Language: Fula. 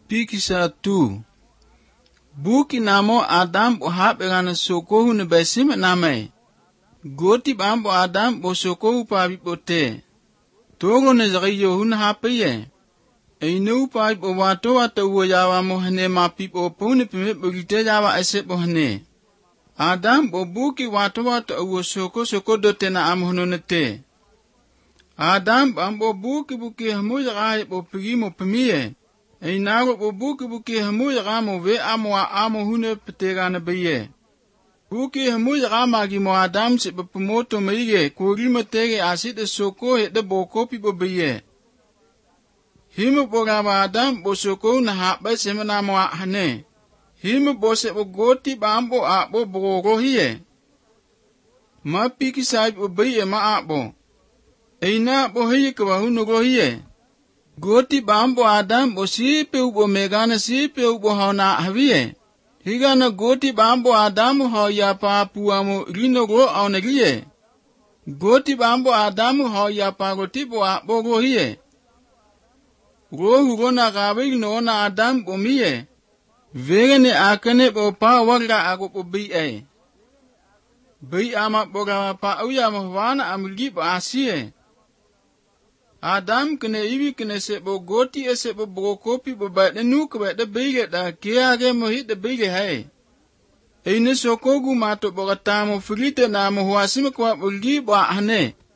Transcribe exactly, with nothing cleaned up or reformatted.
Pikisa tu. Buki namo Adam bo hap erana sokohu ne besim name. Goti bambo Adam bo sokohu pa bipote. Togo ne zariyo hun hape Einu pa bo wato wata uwa yawa mohane ma pipo pune pime bogite yawa ese bohane. Adam bo buki wato wata uwa soko soko dote na amhononete. Adam bambo buki buki hamu yaga bo pigimo pimiye. Einago bo buki buki hamu yaga mo ve amo wa amo hune petegana beye. Buki hamu yaga magi mo Adam se bepumoto meige kuri matege asite soko hede bo kopi bo beye. Himu bogama Adam bo soko na haɓe semana mo hane. Himu bo se bo goti bambo abo bogoro hiye. Ma piki saib bo beye ma abo. Eina bo hiye kwa hunugo hiye. Goti bambo Adam bo sipe ubo megana sipe ubo hauna haviye. Higa na goti bambo Adam ho ya papuamo rino go aonegiye. Goti bambo Adam ho ya pagoti bo abo go hiye. Rohu gona gabi no na Adam bo miye. Vegane akane bo pa wagra ago bo biye. Bi ama boga pa uya mahwana amilgi bo asiye. Adam kene ibi kene se bo goti ese bo bo kopi bo ba de nu ko de bige da kiage mo hit de bige hai. Eine sokogu mato bo tamo frite na mo huasime ko bo gi bo ane.